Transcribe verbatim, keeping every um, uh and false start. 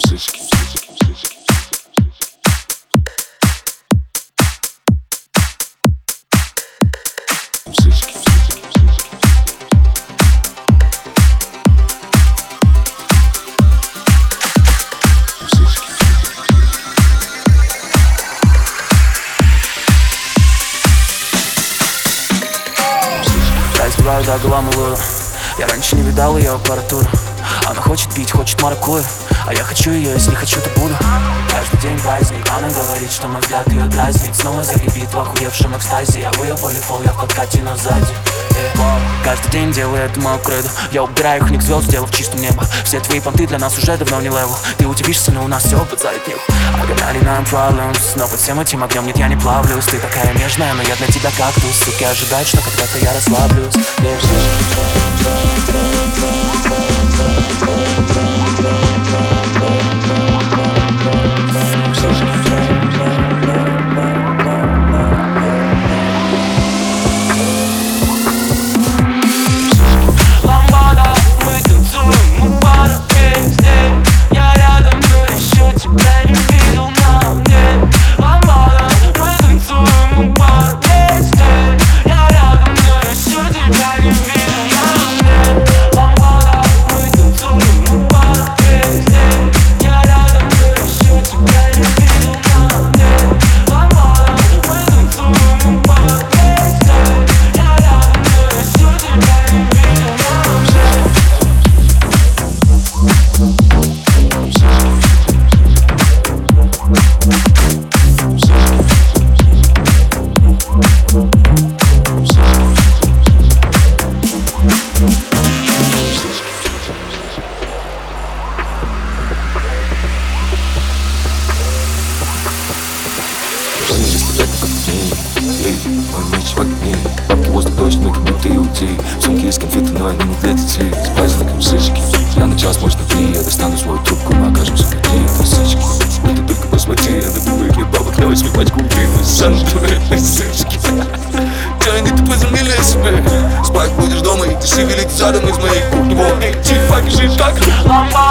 музычки. Я избиваю до гола малую. Я раньше не видал ее аппаратуру. Она хочет пить, хочет маракую, а я хочу ее, если хочу, то буду. Каждый день праздник, она говорит, что мой взгляд ее дразнит. Снова закипит в охуевшем экстазе. Я выел полифол, я в подкате, но сзади. yeah. Каждый день делаю это мою кредо. Я убираю их, них звезд, сделав чистым небо. Все твои понты для нас уже давно не левел. Ты удивишься, но у нас все под задних. Adrenaline problems, но под всем этим огнем нет, я не плавлюсь. Ты такая нежная, но я для тебя кактус. Суки ожидают, что когда-то я расслаблюсь. yeah. Мой меч в огне, бабки, воздух, дождь, ноги, будто иудеи. В сумке есть конфеты, но они не для детей. С праздником сычки, я на час, может на три. Я достану свою трубку, мы окажемся внутри этой сычки. Ну ты только посмотри, я добываю для бабок на восьми пачку длинную санду этой сычки. Тайны ты возомнили себе. Спать будешь дома и ты шевелить задом из моей кухни. Вот, эй, тихо, бежишь как